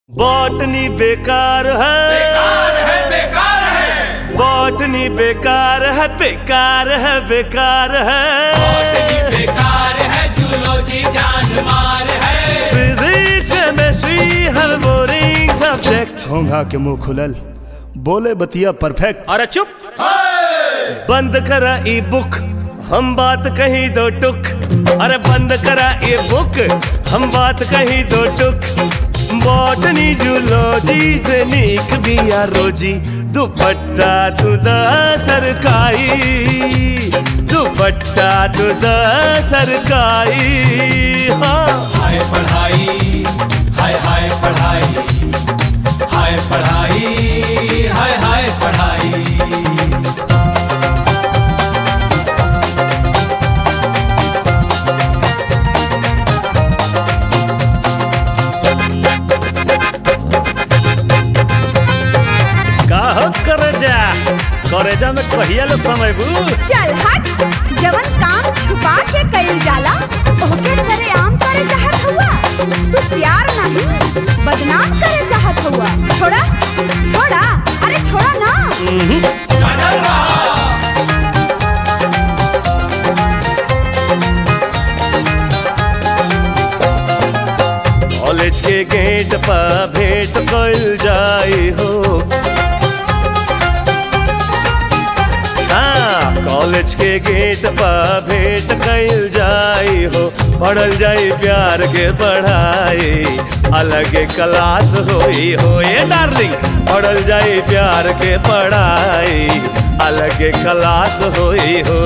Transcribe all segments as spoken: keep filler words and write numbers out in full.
Botany बेकार है, बेकार है, बेकार है। बॉटनी बेकार है, बेकार है, बेकार है। बॉटनी बेकार है, जूलॉजी जान मार है। फिजिक्स केमिस्ट्री हर बोरिंग सब्जेक्ट। होंगा के मुंह खुलल बोले बतिया परफेक्ट। अरे चुप, बंद करा ई बुक हम बात कहीं दो टुक। अरे बंद करा ई बुक हम बात कहीं दो टुक। बॉटनी जूलॉजी से नीक बिया रोजी। दुपट्टा तू द सरकाई, दुपट्टा तू द सरकाई। हाँ हाय पढ़ाई, हाय हाय पढ़ाई, हाय पढ़ाई, हाय हाय पढ़ाई। करेजा करेजा में कहिया ले समय बू। चल हट, जवन काम छुपा के कइल जाला ओके सरेआम करे चाहत हुआ। तू प्यार नहीं बदनाम करे चाहत हुआ। छोड़ा छोड़ा, अरे छोड़ा ना। सनल रहा। कॉलेज के गेट पर भेंट कइल जाई हो। कॉलेज के गेट पर भेंट कइल जाई हो। पढ़ल जाई प्यार के पढ़ाई, अलग क्लास होई हो। ये डार्लिंग पढ़ल जाई प्यार के पढ़ाई, अलग क्लास होई हो।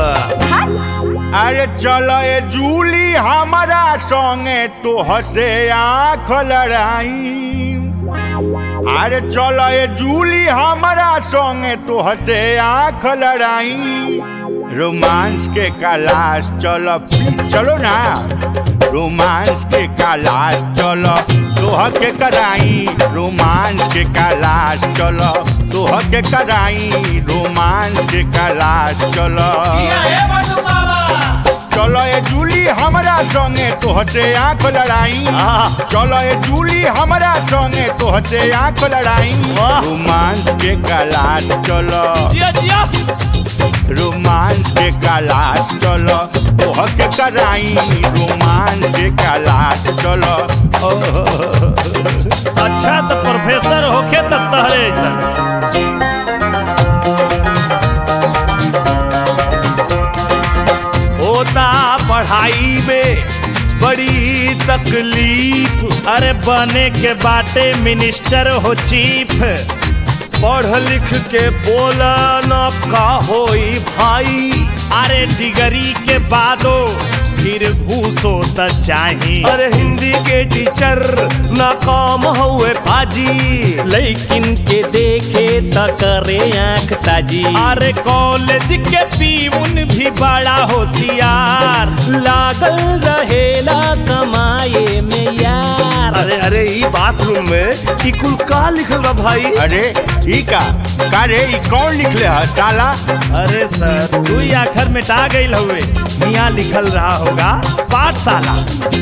अरे चलो ये जूली हमारा संगे तो हसे आँख लड़ाई। अरे चलो ये जूली हमारा संगे तो हसे आँख लड़ाई। रोमांस के क्लास चलो चलो ना, रोमांस के क्लास चलो तोह के कराई। रोमांस के क्लास चलो तोह के कराई। रोमांस के क्लास चलो चलो ये जूली हमारा संगे तोहसे आँख लड़ाई। चलो ये जूली हमारा संगे तोहसे आँख लड़ाई। रोमांस के क्लास चलो, रोमांस के क्लास चलो तोह के कराई। रोमांस के क्लास चलो। अच्छा तो प्रोफेसर होके तो तहरे ऐसा होता पढ़ाई में बड़ी तकलीफ। अरे बने के बाटे मिनिस्टर हो चीफ। पढ़ लिख के बोला न का होई भाई। अरे डिग्री के बादो फिर घूसो त चाही। अरे हिंदी के टीचर ना काम हुए बाजी, लेकिन के देखे त करे आँख ताजी। अरे कॉलेज के पीउन भी बड़ा होशियार, लागल रहेला कमाए में यार। अरे अरे ई बाथरूम में ई कुल का लिखल बा भाई? अरे ई का का रे ई कौन लिखले है साला? अरे सर तू ही आखिर मिटा गई हुए, यहाँ लिखल रहा होगा पाठशाला।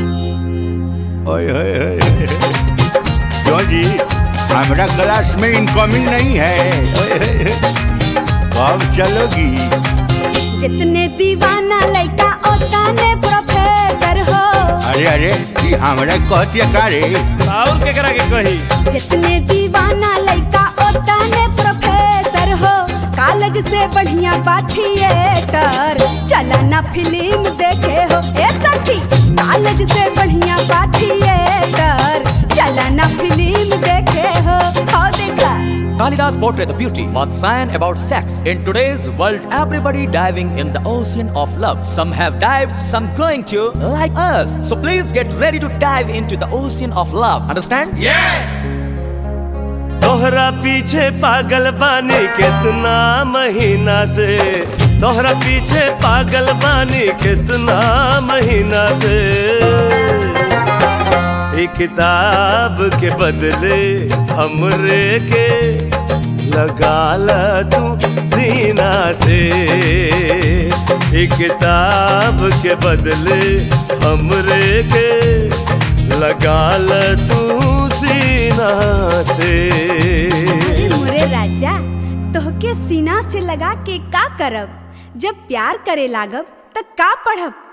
ओए होए होए क्यों जी हमारा क्लास में इनकमिंग नहीं है। ओए होए कब चलोगी? जितने दीवाना लड़का ओतने प्रोफेसर हो। अरे अरे ये हमारा कहती का रे? और के करा के कही? जितने दीवाना लड़का ओतने प्रोफेसर हो। कॉलेज से बढ़िया बा थिएटर, चला ना फिल्म देखे हो। ए सखी कॉलेज से बढ़िया बा थिएटर, चला ना फिल्म देखे हो। हो देखा Kalidas portrayed the beauty was science about sex. In today's world, everybody diving in the ocean of love. Some have dived, some going to, like us. So please get ready to dive into the ocean of love. Understand? Yes. तोहरा पीछे पागल बानी कितना महीना से। तोहरा पीछे पागल बानी कितना महीना से। एक किताब के बदले हमरे के लगा ला तू सीना से। एक किताब के बदले हमरे के लगा ला तू सीना से। अरे मोरे राजा तोहके सीना से लगा के का करब, जब प्यार करे लागब त का पढ़ब।